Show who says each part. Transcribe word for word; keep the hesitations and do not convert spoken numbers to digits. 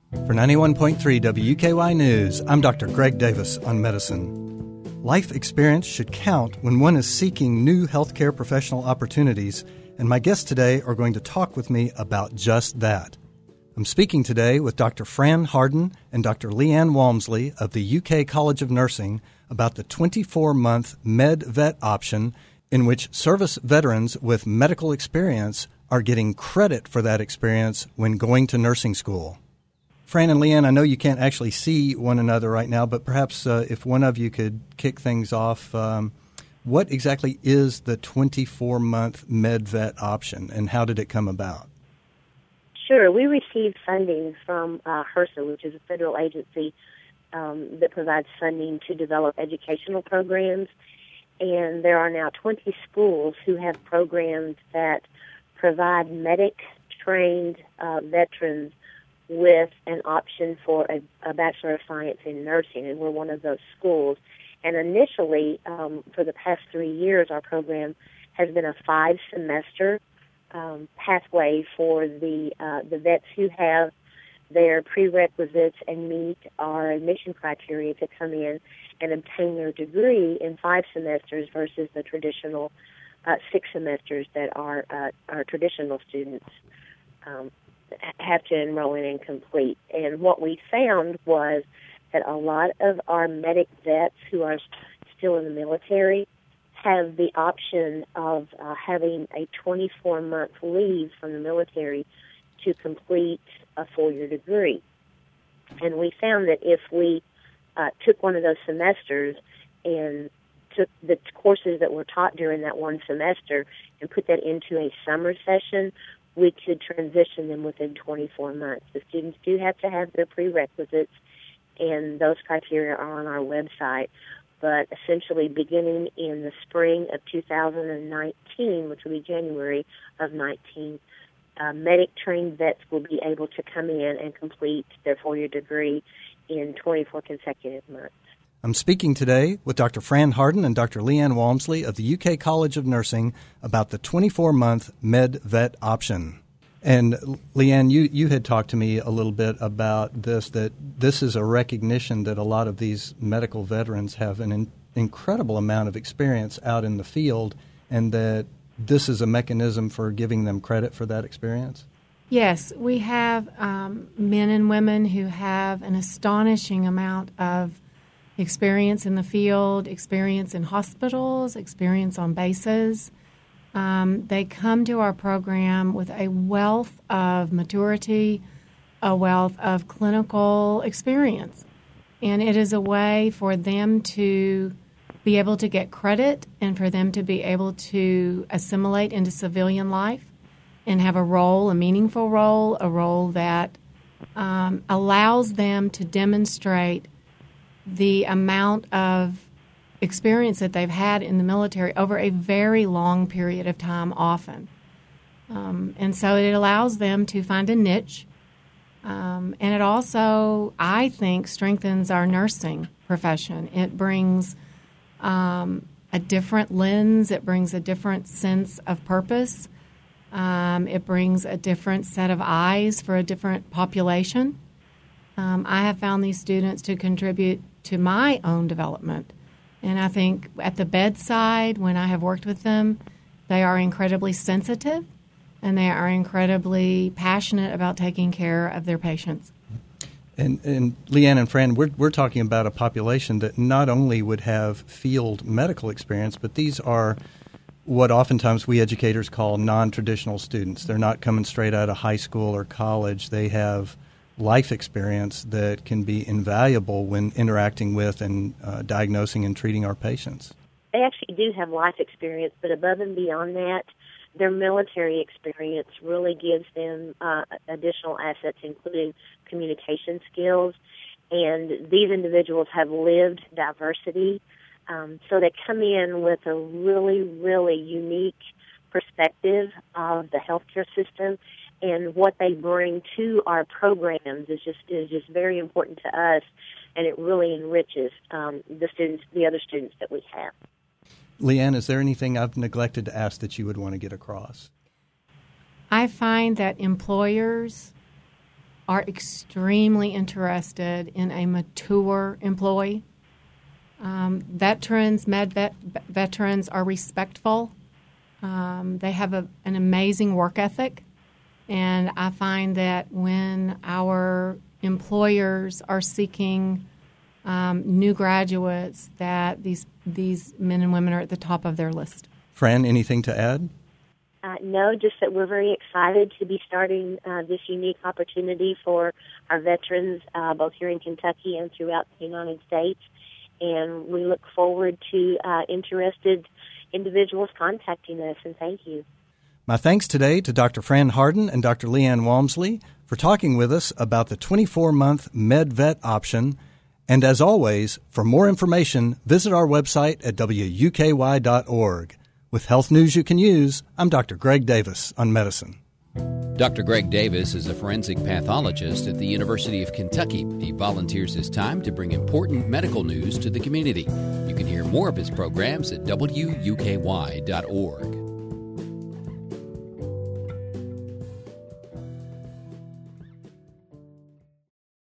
Speaker 1: For ninety-one point three W U K Y News, I'm Doctor Greg Davis on medicine. Life experience should count when one is seeking new healthcare professional opportunities, and my guests today are going to talk with me about just that. I'm speaking today with Doctor Fran Harden and Doctor Leanne Walmsley of the U K College of Nursing about the twenty-four month Med-Vet option in which service veterans with medical experience are getting credit for that experience when going to nursing school. Fran and Leanne, I know you can't actually see one another right now, but perhaps uh, if one of you could kick things off, um, what exactly is the twenty-four month Med-Vet option and how did it come about?
Speaker 2: Sure. We received funding from uh, HRSA, which is a federal agency um, that provides funding to develop educational programs. And there are now twenty schools who have programs that provide medic-trained uh, veterans with an option for a, a Bachelor of Science in Nursing, and we're one of those schools. And initially, um, for the past three years, our program has been a five-semester um, pathway for the uh, the vets who have their prerequisites and meet our admission criteria to come in and obtain their degree in five semesters versus the traditional uh, six semesters that our, uh, our traditional students um have to enroll in and complete. And what we found was that a lot of our medic vets who are still in the military have the option of uh, having a twenty-four month leave from the military to complete a four-year degree. And we found that if we uh, took one of those semesters and took the courses that were taught during that one semester and put that into a summer session, we could transition them within twenty-four months. The students do have to have their prerequisites, and those criteria are on our website. But essentially, beginning in the spring of two thousand nineteen, which will be January of nineteen, uh, medic-trained vets will be able to come in and complete their four-year degree in twenty-four consecutive months.
Speaker 1: I'm speaking today with Doctor Fran Harden and Doctor Leanne Walmsley of the U K College of Nursing about the twenty-four month Med-Vet option. And Leanne, you, you had talked to me a little bit about this, that this is a recognition that a lot of these medical veterans have an in, incredible amount of experience out in the field, and that this is a mechanism for giving them credit for that experience?
Speaker 3: Yes, we have um, men and women who have an astonishing amount of experience in the field, experience in hospitals, experience on bases. Um, they come to our program with a wealth of maturity, a wealth of clinical experience. And it is a way for them to be able to get credit and for them to be able to assimilate into civilian life and have a role, a meaningful role, a role that um, allows them to demonstrate the amount of experience that they've had in the military over a very long period of time often. Um, and so it allows them to find a niche. Um, and it also, I think, strengthens our nursing profession. It brings um, a different lens. It brings a different sense of purpose. Um, it brings a different set of eyes for a different population. Um, I have found these students to contribute to my own development. And I think at the bedside, when I have worked with them, they are incredibly sensitive and they are incredibly passionate about taking care of their patients.
Speaker 1: And, and Leanne and Fran, we're, we're talking about a population that not only would have field medical experience, but these are what oftentimes we educators call non-traditional students. They're not coming straight out of high school or college. They have life experience that can be invaluable when interacting with and uh, diagnosing and treating our patients.
Speaker 2: They actually do have life experience, but above and beyond that, their military experience really gives them uh, additional assets, including communication skills. And these individuals have lived diversity, um, so they come in with a really, really unique perspective of the healthcare system. And what they bring to our programs is just is just very important to us, and it really enriches um, the students, the other students that we have.
Speaker 1: Leanne, is there anything I've neglected to ask that you would want to get across?
Speaker 3: I find that employers are extremely interested in a mature employee. Um, veterans, med vet, veterans are respectful. Um, they have a, an amazing work ethic. And I find that when our employers are seeking um, new graduates, that these these men and women are at the top of their list.
Speaker 1: Fran, anything to add?
Speaker 2: Uh, no, just that we're very excited to be starting uh, this unique opportunity for our veterans, uh, both here in Kentucky and throughout the United States. And we look forward to uh, interested individuals contacting us, and thank you.
Speaker 1: My thanks today to Doctor Fran Hardin and Doctor Leanne Walmsley for talking with us about the twenty-four month MedVet option. And as always, for more information, visit our website at W U K Y dot org. With health news you can use, I'm Doctor Greg Davis on Medicine.
Speaker 4: Doctor Greg Davis is a forensic pathologist at the University of Kentucky. He volunteers his time to bring important medical news to the community. You can hear more of his programs at W U K Y dot org.